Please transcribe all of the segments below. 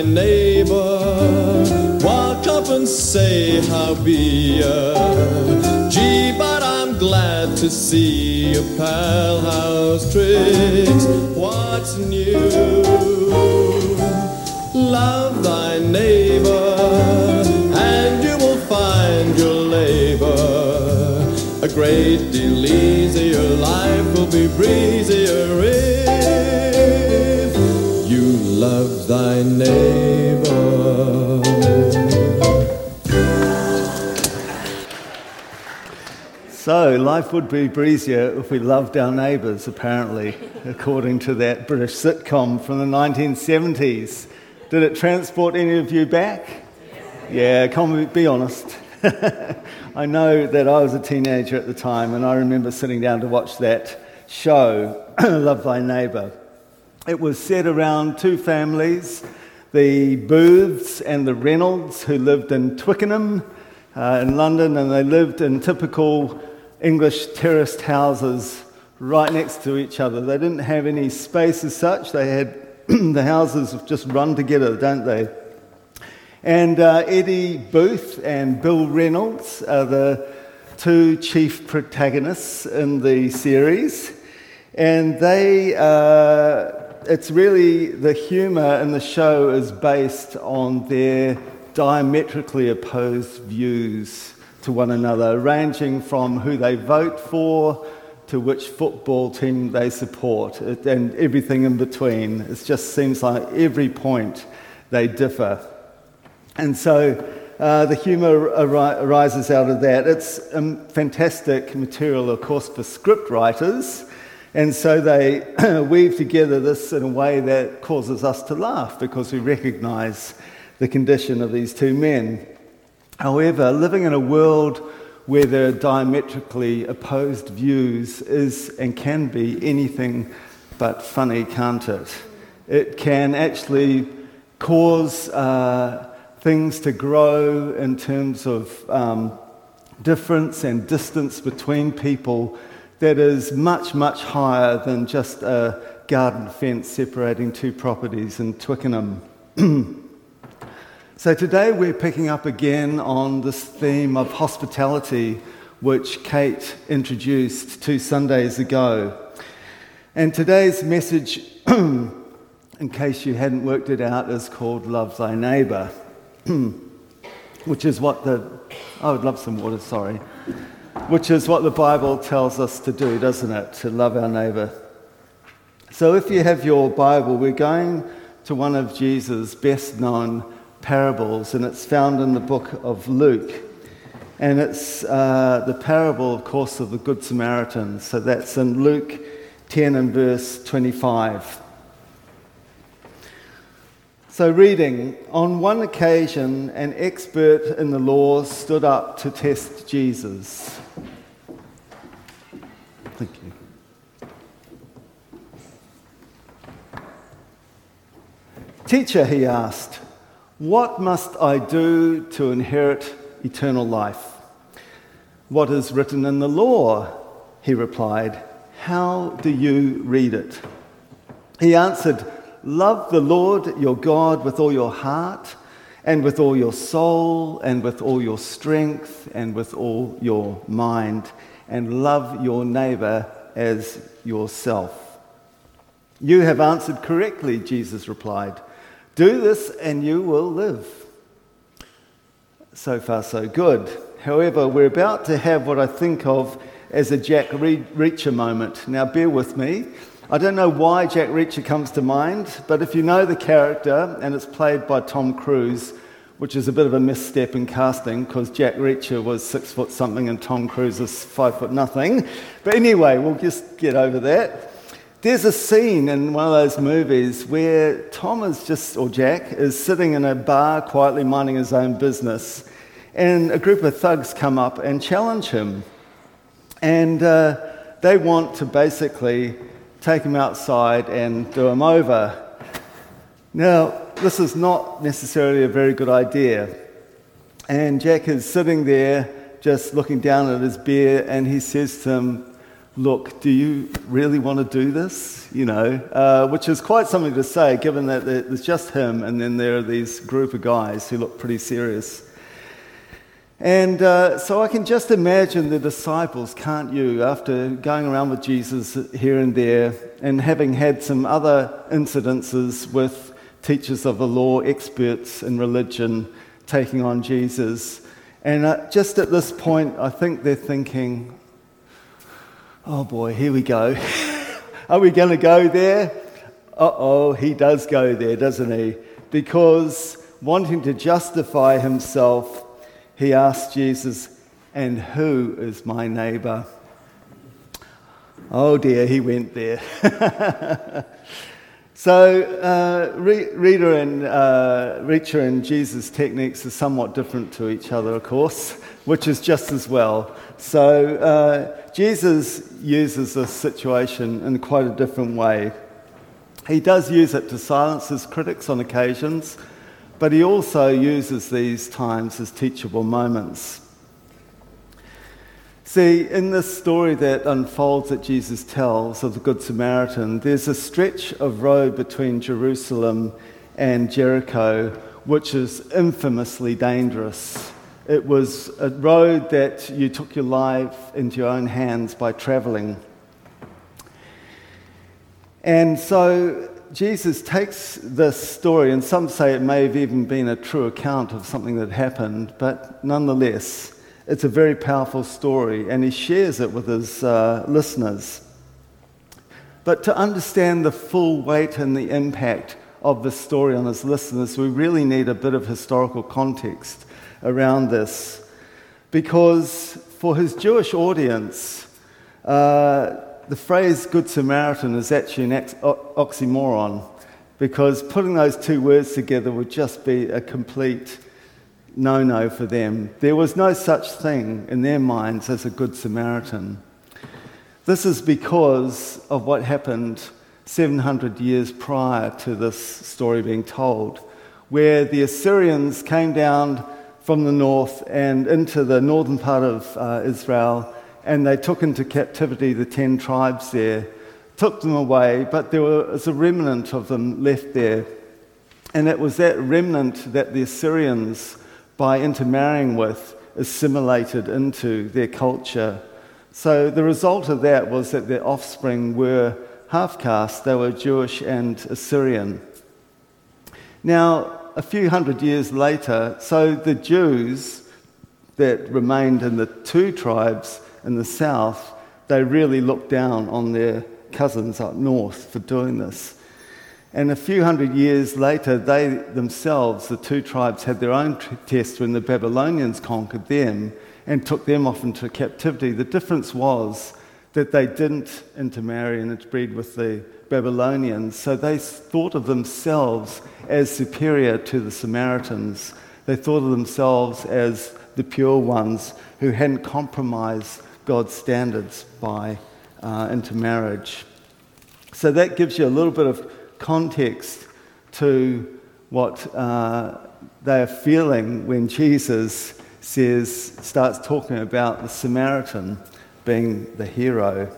neighbor, walk up and say how be ya. Gee, but I'm glad to see your pal. How's tricks? What's new? Love thy neighbor, and you will find your labor a great deal easier. Life will be breezier if you love thy neighbor. So, life would be breezier if we loved our neighbours, apparently, according to that British sitcom from the 1970s. Did it transport any of you back? Yeah, come on, be honest. I know that I was a teenager at the time, and I remember sitting down to watch that show, Love Thy Neighbour. It was set around two families, the Booths and the Reynolds, who lived in Twickenham in London, and they lived in typical English terraced houses right next to each other. They didn't have any space as such. They had the houses just run together, don't they? And Eddie Booth and Bill Reynolds are the two chief protagonists in the series. And it's really, the humour in the show is based on their diametrically opposed views to one another, ranging from who they vote for to which football team they support, and everything in between. It just seems like every point they differ. And so the humour arises out of that. It's fantastic material, of course, for script writers, and so they weave together this in a way that causes us to laugh because we recognise the condition of these two men. However, living in a world where there are diametrically opposed views is and can be anything but funny, can't it? It can actually cause things to grow in terms of difference and distance between people that is much, much higher than just a garden fence separating two properties in Twickenham. So today we're picking up again on this theme of hospitality, which Kate introduced 2 Sundays ago. And today's message, in case you hadn't worked it out, is called Love Thy Neighbour, which is what I would love some water, sorry. Which is what the Bible tells us to do, doesn't it? To love our neighbour. So if you have your Bible, we're going to one of Jesus' best known parables, and it's found in the book of Luke. And it's the parable, of course, of the Good Samaritan. So that's in Luke 10 and verse 25. So reading, on one occasion, an expert in the law stood up to test Jesus. Thank you. Teacher, he asked, what must I do to inherit eternal life? What is written in the law? He replied, how do you read it? He answered, love the Lord your God with all your heart, and with all your soul, and with all your strength, and with all your mind, and love your neighbour as yourself. You have answered correctly, Jesus replied. Do this and you will live. So far, so good. However, we're about to have what I think of as a Jack Reacher moment. Now, bear with me. I don't know why Jack Reacher comes to mind, but if you know the character, and it's played by Tom Cruise, which is a bit of a misstep in casting, because Jack Reacher was 6 foot something and Tom Cruise is 5 foot nothing. But anyway, we'll just get over that. There's a scene in one of those movies where Jack is sitting in a bar quietly minding his own business, and a group of thugs come up and challenge him. And they want to basically take him outside and do him over. Now, this is not necessarily a very good idea. And Jack is sitting there just looking down at his beer, and he says to him, look, do you really want to do this? Which is quite something to say, given that there's just him and then there are these group of guys who look pretty serious. And so I can just imagine the disciples, can't you, after going around with Jesus here and there and having had some other incidences with teachers of the law, experts in religion, taking on Jesus. And just at this point, I think they're thinking, oh boy, here we go. Are we going to go there? Uh-oh, he does go there, doesn't he? Because wanting to justify himself, he asked Jesus, and who is my neighbour? Oh dear, he went there. So Richa and Jesus' techniques are somewhat different to each other, of course, which is just as well. So Jesus uses this situation in quite a different way. He does use it to silence his critics on occasions, but he also uses these times as teachable moments. See, in this story that unfolds that Jesus tells of the Good Samaritan, there's a stretch of road between Jerusalem and Jericho which is infamously dangerous. It was a road that you took your life into your own hands by travelling. And so Jesus takes this story, and some say it may have even been a true account of something that happened, but nonetheless, it's a very powerful story, and he shares it with his listeners. But to understand the full weight and the impact of the story on his listeners, we really need a bit of historical context around this. Because for his Jewish audience, the phrase Good Samaritan is actually an oxymoron, because putting those two words together would just be a complete no-no for them. There was no such thing in their minds as a Good Samaritan. This is because of what happened 700 years prior to this story being told, where the Assyrians came down from the north and into the northern part of Israel, and they took into captivity the 10 tribes there, took them away, but there was a remnant of them left there. And it was that remnant that the Assyrians, by intermarrying with, assimilated into their culture. So the result of that was that their offspring were half-caste. They were Jewish and Assyrian. Now, a few hundred years later, so the Jews that remained in the 2 tribes in the south, they really looked down on their cousins up north for doing this. And a few hundred years later, they themselves, the 2 tribes, had their own test when the Babylonians conquered them and took them off into captivity. The difference was that they didn't intermarry and interbreed with the Babylonians, so they thought of themselves as superior to the Samaritans. They thought of themselves as the pure ones who hadn't compromised God's standards by intermarriage. So that gives you a little bit of context to what they are feeling when Jesus starts talking about the Samaritan being the hero.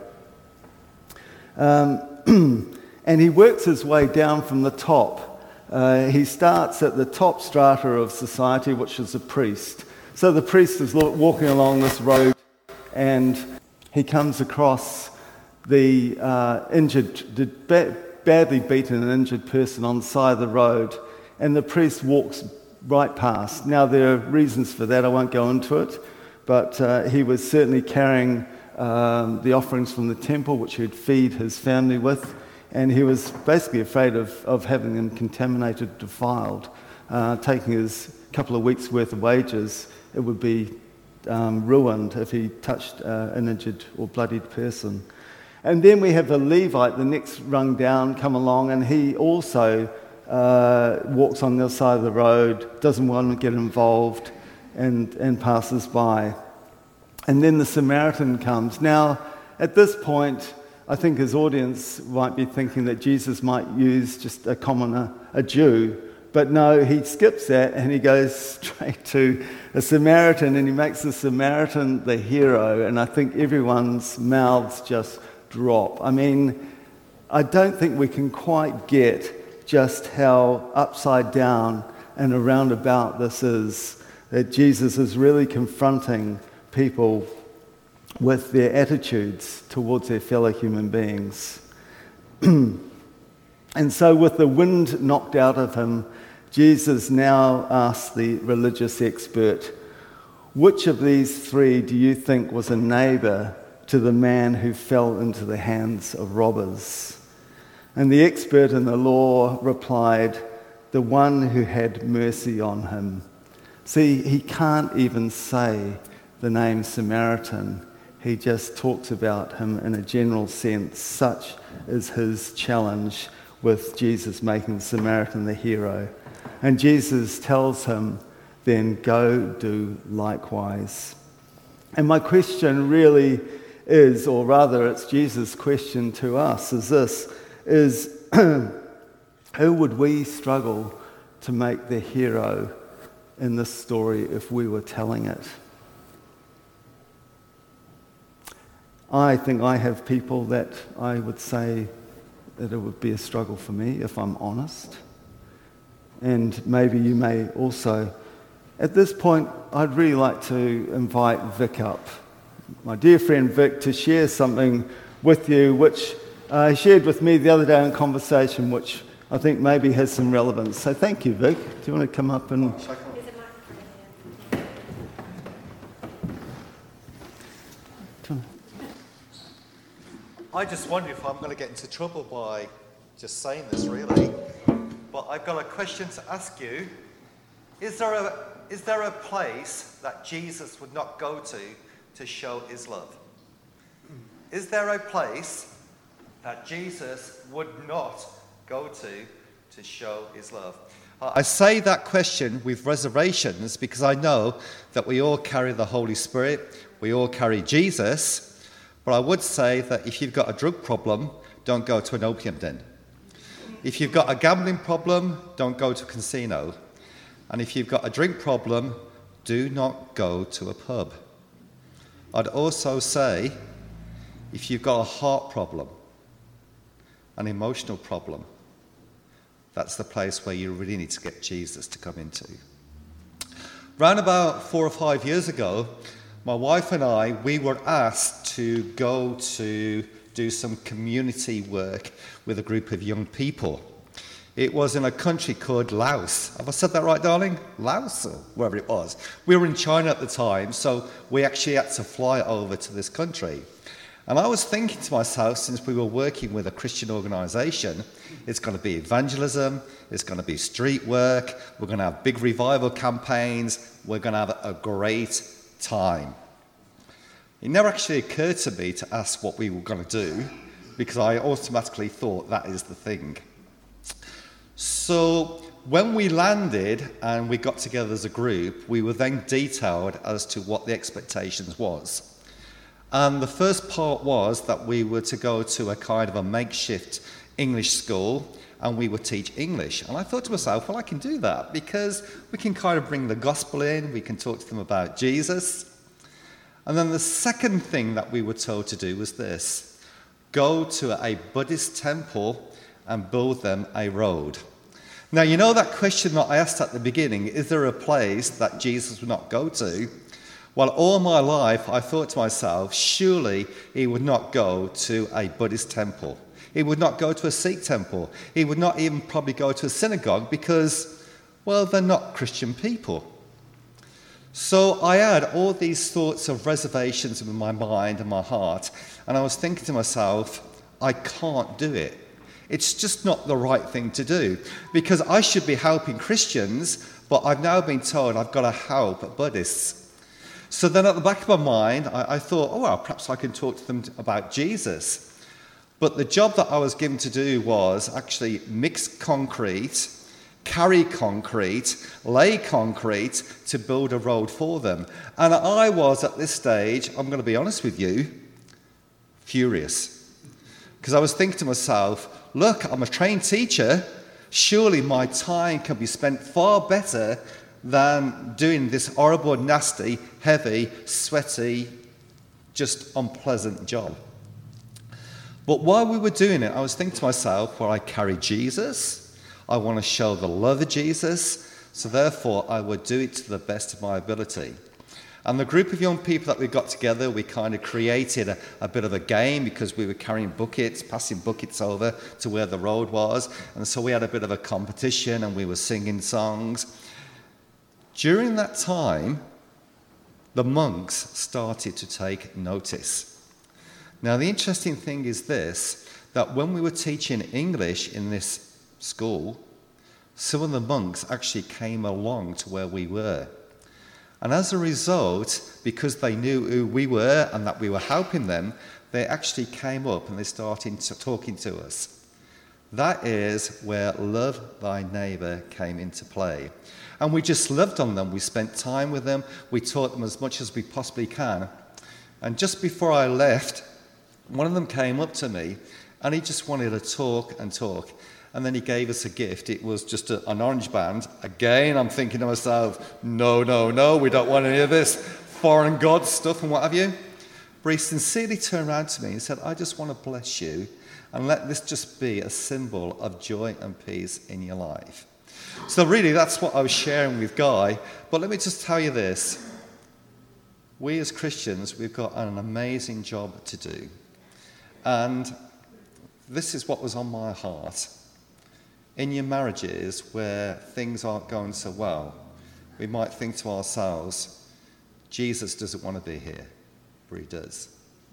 And he works his way down from the top. He starts at the top strata of society, which is a priest. So the priest is walking along this road, and he comes across the badly beaten and injured person on the side of the road, and the priest walks right past. Now, there are reasons for that, I won't go into it, but he was certainly carrying the offerings from the temple, which he'd feed his family with, and he was basically afraid of having them contaminated, defiled. Taking his couple of weeks' worth of wages, it would be ruined if he touched an injured or bloodied person. And then we have a Levite, the next rung down, come along, and he also walks on the other side of the road, doesn't want to get involved, and passes by. And then the Samaritan comes. Now, at this point, I think his audience might be thinking that Jesus might use just a Jew But no, he skips that and he goes straight to a Samaritan, and he makes the Samaritan the hero, and I think everyone's mouths just drop. I mean, I don't think we can quite get just how upside down and a roundabout this is, that Jesus is really confronting people with their attitudes towards their fellow human beings. And so with the wind knocked out of him, Jesus now asks the religious expert, which of these three do you think was a neighbour to the man who fell into the hands of robbers? And the expert in the law replied, the one who had mercy on him. See, he can't even say the name Samaritan. He just talks about him in a general sense. Such is his challenge with Jesus making the Samaritan the hero. And Jesus tells him, then go do likewise. And my question really is, or rather it's Jesus' question to us, is this, is who would we struggle to make the hero in this story if we were telling it? I think I have people that I would say that it would be a struggle for me, if I'm honest. And maybe you may also. At this point, I'd really like to invite Vic up, my dear friend Vic, to share something with you, which he shared with me the other day in conversation, which I think maybe has some relevance. So thank you, Vic. Do you want to come up and... I just wonder if I'm going to get into trouble by just saying this, really. But I've got a question to ask you. Is there a place that Jesus would not go to show his love? Is there a place that Jesus would not go to show his love? I say that question with reservations because I know that we all carry the Holy Spirit, we all carry Jesus. But I would say that if you've got a drug problem, don't go to an opium den. If you've got a gambling problem, don't go to a casino. And if you've got a drink problem, do not go to a pub. I'd also say, if you've got a heart problem, an emotional problem, that's the place where you really need to get Jesus to come into. Round about 4 or 5 years ago, my wife and I, we were asked to go to do some community work with a group of young people. It was in a country called Laos. Have I said that right, darling? Laos, or wherever it was. We were in China at the time, so we actually had to fly over to this country. And I was thinking to myself, since we were working with a Christian organisation, it's going to be evangelism, it's going to be street work, we're going to have big revival campaigns, we're going to have a great time. It never actually occurred to me to ask what we were going to do because I automatically thought that is the thing. So when we landed and we got together as a group, we were then detailed as to what the expectations was. And the first part was that we were to go to a kind of a makeshift English school and we would teach English. And I thought to myself, well, I can do that because we can kind of bring the gospel in, we can talk to them about Jesus. And then the second thing that we were told to do was this: go to a Buddhist temple and build them a road. Now, you know that question that I asked at the beginning, is there a place that Jesus would not go to? Well, all my life I thought to myself, surely he would not go to a Buddhist temple. He would not go to a Sikh temple. He would not even probably go to a synagogue because, well, they're not Christian people. So I had all these thoughts of reservations in my mind and my heart, and I was thinking to myself, I can't do it. It's just not the right thing to do because I should be helping Christians, but I've now been told I've got to help Buddhists. So then at the back of my mind, I thought, oh, well, perhaps I can talk to them about Jesus. But the job that I was given to do was actually mix concrete, carry concrete, lay concrete to build a road for them. And I was, at this stage, I'm going to be honest with you, furious. Because I was thinking to myself, look, I'm a trained teacher, Surely my time can be spent far better than doing this horrible, nasty, heavy, sweaty, just unpleasant job. But while we were doing it, I was thinking to myself, well, I carry Jesus. I want to show the love of Jesus. So therefore, I would do it to the best of my ability. And the group of young people that we got together, we kind of created a bit of a game because we were carrying buckets, passing buckets over to where the road was. And so we had a bit of a competition and we were singing songs. During that time, the monks started to take notice. Now, the interesting thing is this, that when we were teaching English in this school, some of the monks actually came along to where we were. And as a result, because they knew who we were and that we were helping them, they actually came up and they started talking to us. That is where love thy neighbour came into play. And we just loved on them. We spent time with them. We taught them as much as we possibly can. And just before I left, one of them came up to me and he just wanted to talk and talk. And then he gave us a gift. It was just an orange band. Again, I'm thinking to myself, no, we don't want any of this foreign god stuff and what have you. But he sincerely turned around to me and said, I just want to bless you and let this just be a symbol of joy and peace in your life. So really, that's what I was sharing with Guy. But let me just tell you this. We as Christians, we've got an amazing job to do. And this is what was on my heart. In your marriages where things aren't going so well, we might think to ourselves, Jesus doesn't want to be here, but he does.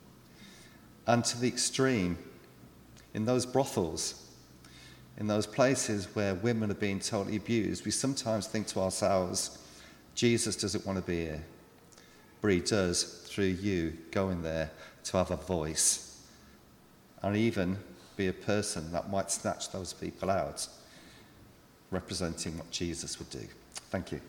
And to the extreme, in those brothels, in those places where women are being totally abused, we sometimes think to ourselves, Jesus doesn't want to be here, but he does through you going there to have a voice and even be a person that might snatch those people out, representing what Jesus would do. Thank you.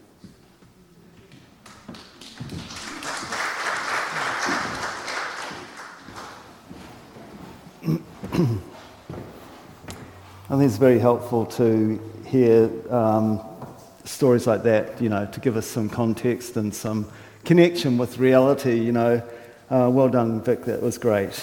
I think it's very helpful to hear stories like that, to give us some context and some connection with reality, Well done, Vic, that was great.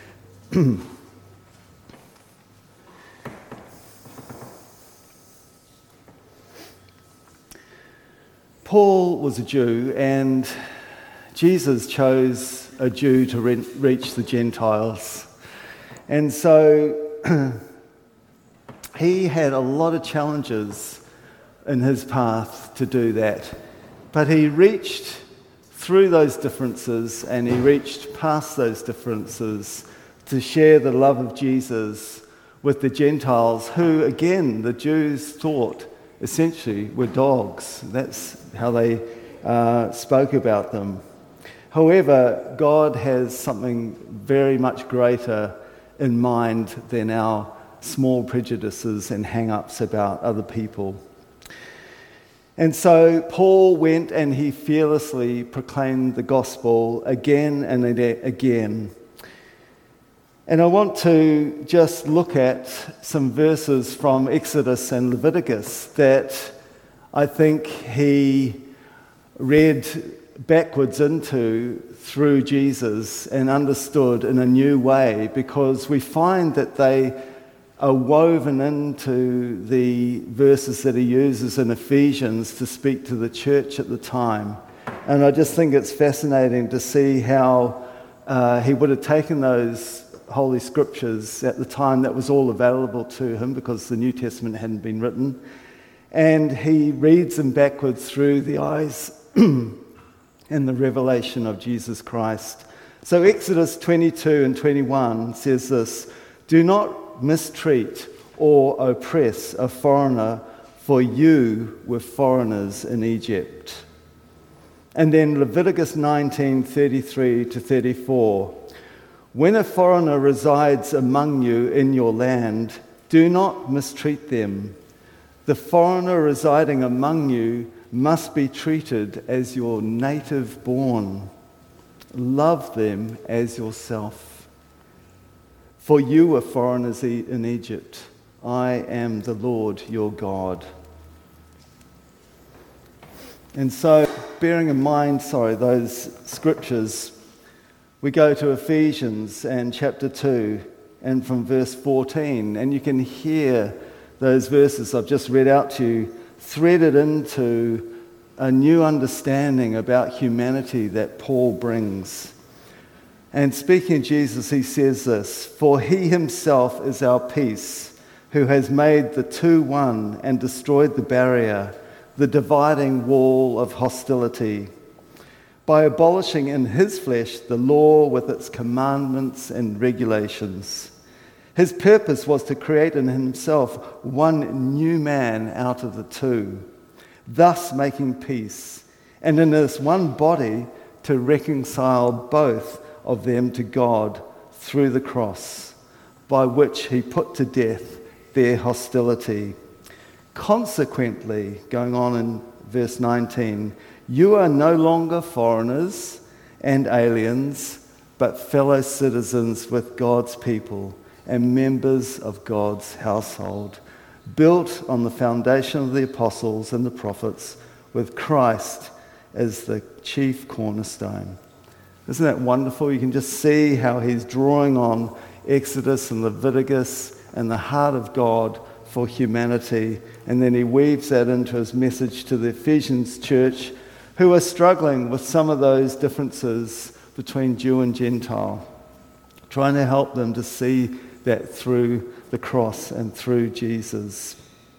Paul was a Jew, and Jesus chose a Jew to reach the Gentiles. And so he had a lot of challenges in his path to do that. But he reached through those differences and he reached past those differences to share the love of Jesus with the Gentiles, who, again, the Jews thought essentially were dogs. That's how they spoke about them. However, God has something very much greater in mind than our small prejudices and hang-ups about other people. And so Paul went and he fearlessly proclaimed the gospel again and again. And I want to just look at some verses from Exodus and Leviticus that I think he read backwards into through Jesus and understood in a new way, because we find that they are woven into the verses that he uses in Ephesians to speak to the church at the time. And I just think it's fascinating to see how he would have taken those Holy Scriptures at the time that was all available to him, because the New Testament hadn't been written, and he reads them backwards through the eyes and the revelation of Jesus Christ. So Exodus 22 and 21 says this: "Do not mistreat or oppress a foreigner, for you were foreigners in Egypt." And then Leviticus 19:33 to 34. "When a foreigner resides among you in your land, do not mistreat them. The foreigner residing among you must be treated as your native born. Love them as yourself. For you were foreigners in Egypt. I am the Lord your God. And so, bearing in mind, those scriptures, we go to Ephesians and chapter 2 and from verse 14, and you can hear those verses I've just read out to you threaded into a new understanding about humanity that Paul brings. And speaking of Jesus, he says this, "For he himself is our peace, who has made the two one and destroyed the barrier, the dividing wall of hostility, by abolishing in his flesh the law with its commandments and regulations. His purpose was to create in himself one new man out of the two, thus making peace, and in this one body to reconcile both of them to God through the cross, by which he put to death their hostility. Consequently," going on in verse 19, "you are no longer foreigners and aliens, but fellow citizens with God's people and members of God's household, built on the foundation of the apostles and the prophets, with Christ as the chief cornerstone." Isn't that wonderful? You can just see how he's drawing on Exodus and Leviticus and the heart of God for humanity. And then he weaves that into his message to the Ephesians church, who are struggling with some of those differences between Jew and Gentile, trying to help them to see that through the cross and through Jesus.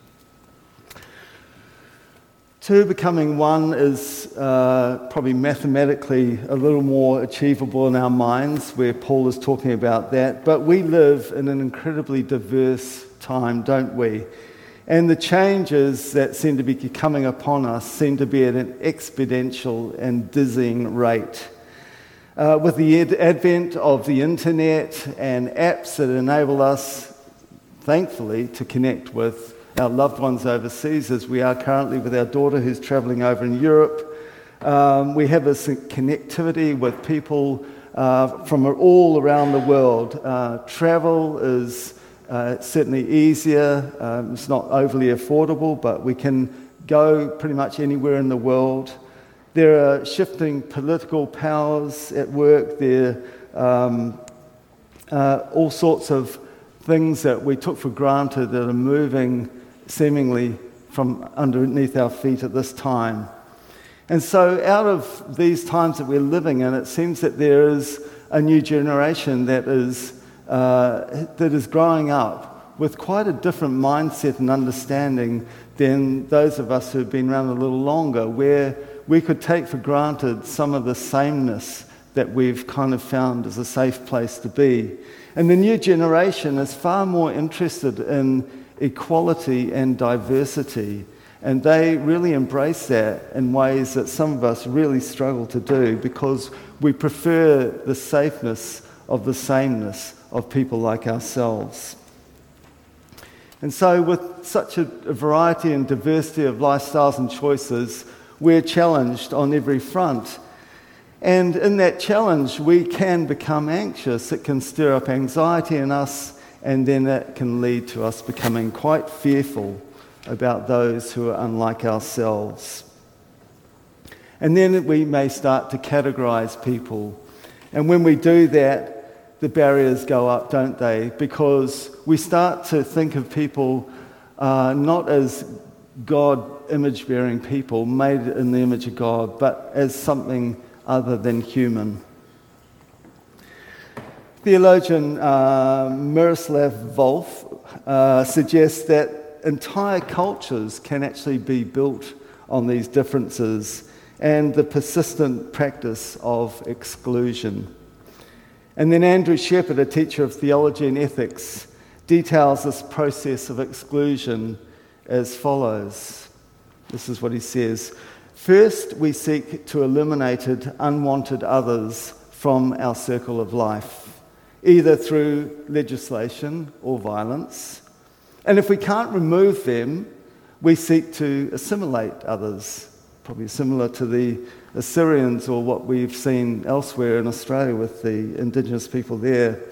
Two becoming one is probably mathematically a little more achievable in our minds, where Paul is talking about that. But we live in an incredibly diverse time, don't we? And the changes that seem to be coming upon us seem to be at an exponential and dizzying rate. With the advent of the internet and apps that enable us, thankfully, to connect with our loved ones overseas, as we are currently with our daughter who's travelling over in Europe. We have this connectivity with people from all around the world. Travel is certainly easier. It's not overly affordable, but we can go pretty much anywhere in the world. There are shifting political powers at work. There are all sorts of things that we took for granted that are moving seemingly from underneath our feet at this time. And so out of these times that we're living in, it seems that there is a new generation that is growing up with quite a different mindset and understanding than those of us who have been around a little longer, where we could take for granted some of the sameness that we've kind of found as a safe place to be. And the new generation is far more interested in equality and diversity, and they really embrace that in ways that some of us really struggle to do, because we prefer the safeness of the sameness of people like ourselves. And so with such a variety and diversity of lifestyles and choices, we're challenged on every front. And in that challenge, we can become anxious. It can stir up anxiety in us, and then that can lead to us becoming quite fearful about those who are unlike ourselves. And then we may start to categorize people. And when we do that, the barriers go up, don't they? Because we start to think of people not as God image-bearing people made in the image of God, but as something other than human. Theologian Miroslav Volf suggests that entire cultures can actually be built on these differences and the persistent practice of exclusion. And then Andrew Shepherd, a teacher of theology and ethics, details this process of exclusion as follows. This is what he says. First, we seek to eliminate unwanted others from our circle of life, either through legislation or violence. And if we can't remove them, we seek to assimilate others, probably similar to the Assyrians or what we've seen elsewhere in Australia with the Indigenous people there.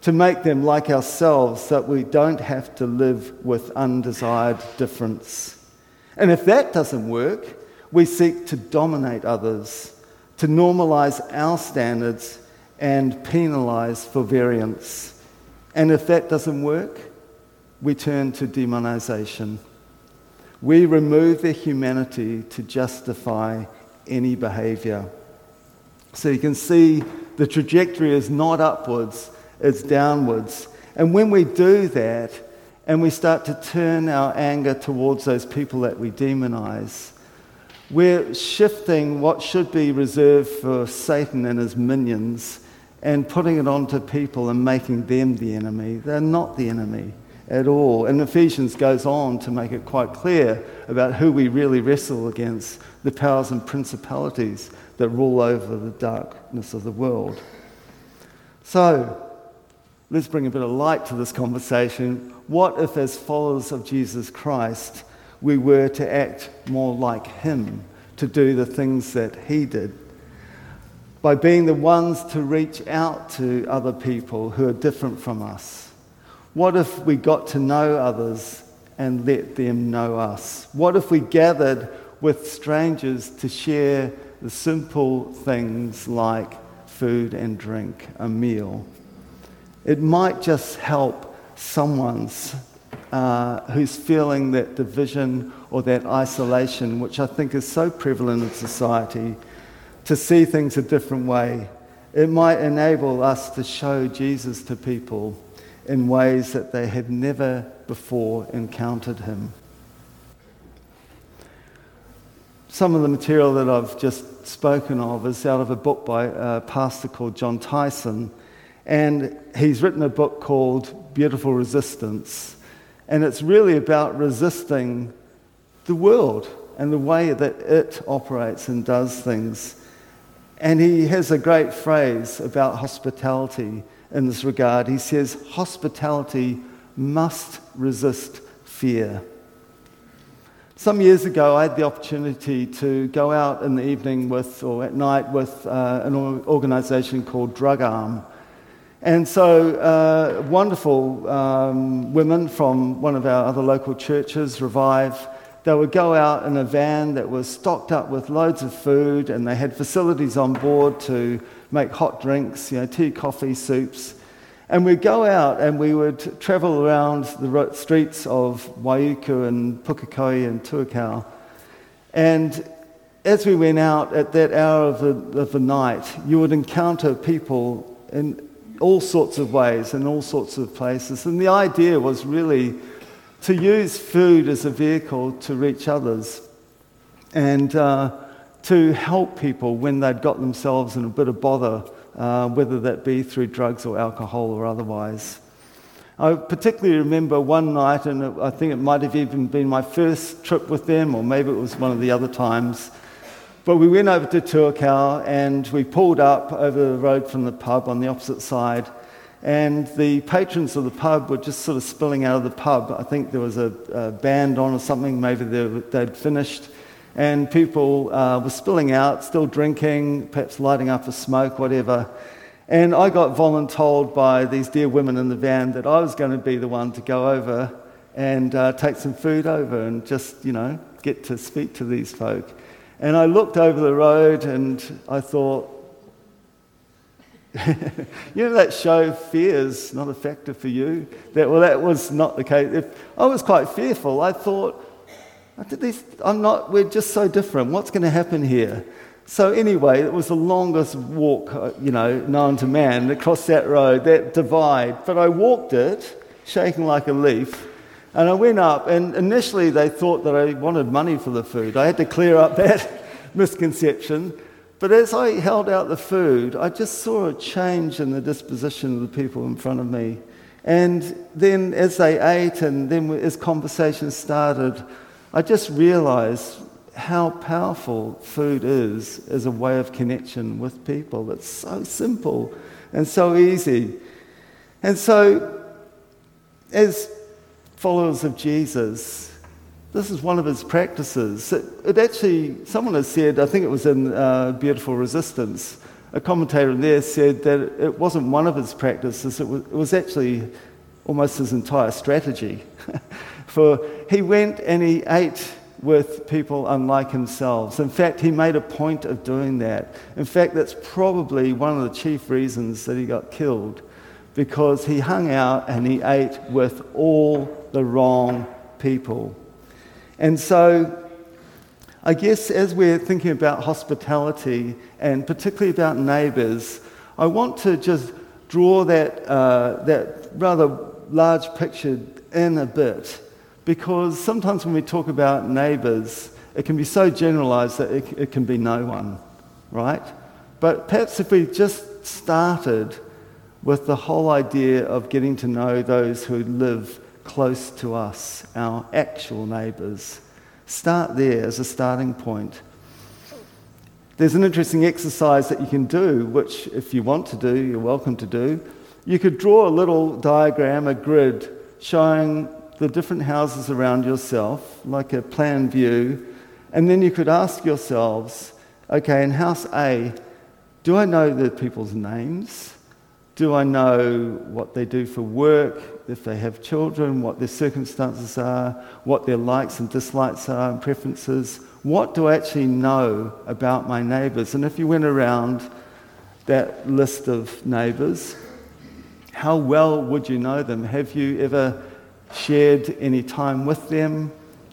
to make them like ourselves so that we don't have to live with undesired difference. And if that doesn't work, we seek to dominate others, to normalize our standards and penalize for variance. And if that doesn't work, we turn to demonization. We remove their humanity to justify any behavior. So you can see the trajectory is not upwards, it's downwards. And when we do that, and we start to turn our anger towards those people that we demonize, we're shifting what should be reserved for Satan and his minions and putting it onto people and making them the enemy. They're not the enemy at all. And Ephesians goes on to make it quite clear about who we really wrestle against, the powers and principalities that rule over the darkness of the world. So, let's bring a bit of light to this conversation. What if, as followers of Jesus Christ, we were to act more like him, to do the things that he did, by being the ones to reach out to other people who are different from us? What if we got to know others and let them know us? What if we gathered with strangers to share the simple things like food and drink, a meal? It might just help someone's who's feeling that division or that isolation, which I think is so prevalent in society, to see things a different way. It might enable us to show Jesus to people in ways that they had never before encountered him. Some of the material that I've just spoken of is out of a book by a pastor called John Tyson, and he's written a book called Beautiful Resistance, and it's really about resisting the world and the way that it operates and does things. And he has a great phrase about hospitality in this regard. He says, hospitality must resist fear. Some years ago, I had the opportunity to go out in the evening or at night with an organization called Drug Arm. And so wonderful women from one of our other local churches, Revive, they would go out in a van that was stocked up with loads of food, and they had facilities on board to make hot drinks, tea, coffee, soups. And we'd go out and we would travel around the streets of Waiuku and Pukekohe and Tuakau. And as we went out at that hour of the night, you would encounter people in all sorts of ways, in all sorts of places. And the idea was really to use food as a vehicle to reach others and to help people when they'd got themselves in a bit of bother, whether that be through drugs or alcohol or otherwise. I particularly remember one night, and I think it might have even been my first trip with them, or maybe it was one of the other times, but we went over to Tuakau and we pulled up over the road from the pub on the opposite side, and the patrons of the pub were just sort of spilling out of the pub. I think there was a band on or something, maybe they'd finished, and people were spilling out, still drinking, perhaps lighting up a smoke, whatever. And I got voluntold by these dear women in the van that I was going to be the one to go over and take some food over and just, get to speak to these folk. And I looked over the road and I thought, that show, Fear's Not a Factor for You? That was not the case. I was quite fearful. I thought, we're just so different. What's going to happen here? So anyway, it was the longest walk, known to man, across that road, that divide. But I walked it, shaking like a leaf, and I went up, and initially they thought that I wanted money for the food. I had to clear up that misconception. But as I held out the food, I just saw a change in the disposition of the people in front of me. And then as they ate, and then as conversation started, I just realized how powerful food is as a way of connection with people. It's so simple and so easy. And so, as followers of Jesus, this is one of his practices. It actually, someone has said, I think it was in Beautiful Resistance, a commentator there said that it wasn't one of his practices, it was actually almost his entire strategy. For he went and he ate with people unlike himself. In fact, he made a point of doing that. In fact, that's probably one of the chief reasons that he got killed, because he hung out and he ate with all the wrong people. And so I guess as we're thinking about hospitality, and particularly about neighbours, I want to just draw that rather large picture in a bit, because sometimes when we talk about neighbours, it can be so generalised that it can be no one, right? But perhaps if we just started with the whole idea of getting to know those who live close to us, our actual neighbours, start there as a starting point. There's an interesting exercise that you can do, which if you want to do, you're welcome to do. You could draw a little diagram, a grid, showing the different houses around yourself, like a plan view, and then you could ask yourselves, okay, in house A, do I know the people's names? Do I know what they do for work, if they have children, what their circumstances are, what their likes and dislikes are and preferences? What do I actually know about my neighbours? And if you went around that list of neighbours, how well would you know them? Have you ever shared any time with them?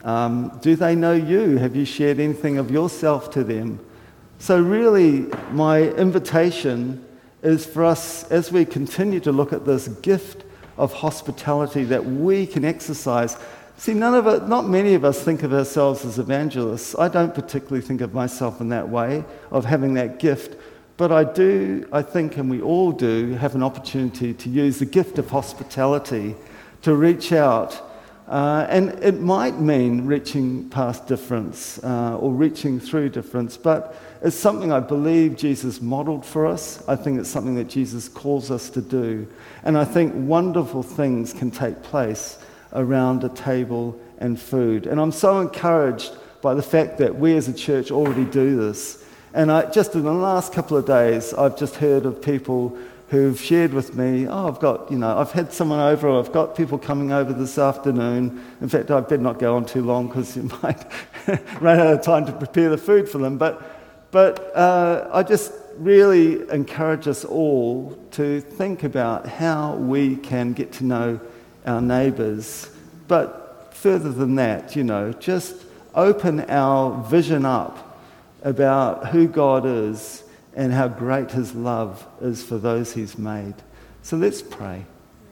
Do they know you? Have you shared anything of yourself to them? So really, my invitation is for us, as we continue to look at this gift of hospitality that we can exercise. See, not many of us think of ourselves as evangelists. I don't particularly think of myself in that way, of having that gift. But I think, and we all do, have an opportunity to use the gift of hospitality to reach out. And it might mean reaching past difference or reaching through difference, but it's something I believe Jesus modeled for us. I think it's something that Jesus calls us to do. And I think wonderful things can take place around a table and food. And I'm so encouraged by the fact that we as a church already do this. And just in the last couple of days, I've just heard of people who've shared with me, I've had someone over, or I've got people coming over this afternoon. In fact, I better not go on too long because you might run out of time to prepare the food for them. But I just really encourage us all to think about how we can get to know our neighbours. But further than that, just open our vision up about who God is and how great his love is for those he's made. So let's pray.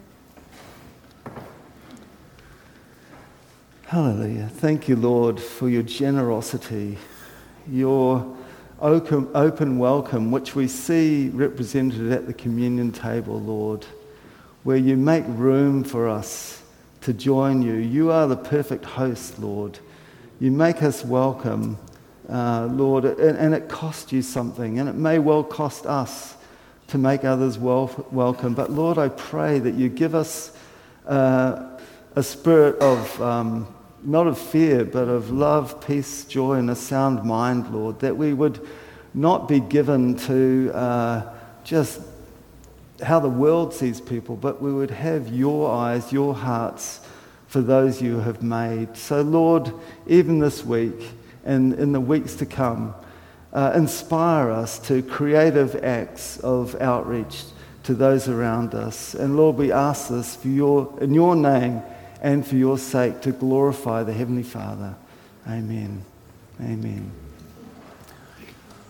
Hallelujah. Thank you, Lord, for your generosity, your open welcome, which we see represented at the communion table, Lord, where you make room for us to join you. You are the perfect host, Lord. You make us welcome, Lord, and it costs you something, and it may well cost us to make others welcome. But Lord, I pray that you give us a spirit of, not of fear, but of love, peace, joy, and a sound mind, Lord, that we would not be given to just how the world sees people, but we would have your eyes, your hearts for those you have made. So Lord, even this week and in the weeks to come, inspire us to creative acts of outreach to those around us. And Lord, we ask this in your name and for your sake, to glorify the Heavenly Father. Amen. Amen.